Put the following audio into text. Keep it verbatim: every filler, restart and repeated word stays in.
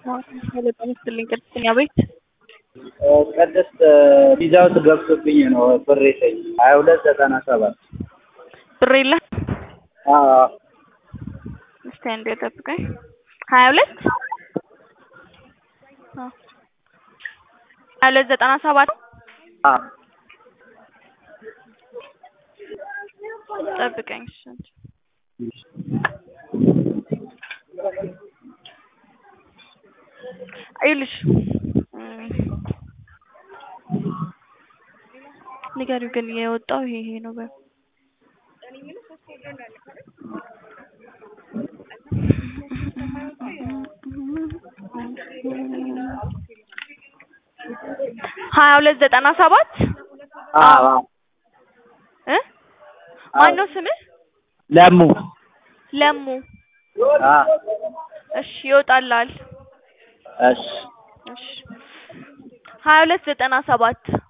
በጣም ስትልኝ ቅድስተኛ ቤት ቅድስት ቪዛው ገብቶብኝ ነው ብር የለኝ ሀያ ሁለት ዘጠና ሰባት ብር የለም። አዎ እስቲ አንዴ ጠብቀኝ። ሀያ ሁለት አዎ ሀያ ሁለት ዘጠና ሰባት አዎ ጠብቀኝ። እሺ አይልሽ ንገሪው ግን የወጣው ይሄ ይሄ ነው በ ሀያ ሁለት ዘጠና ሰባት አዎ እ ማነው ስምህ? ለሙ ለሙ አዎ እሺ ይወጣልሃል። እሺ እሺ ሀያ ሁለት ዘጠና ሰባት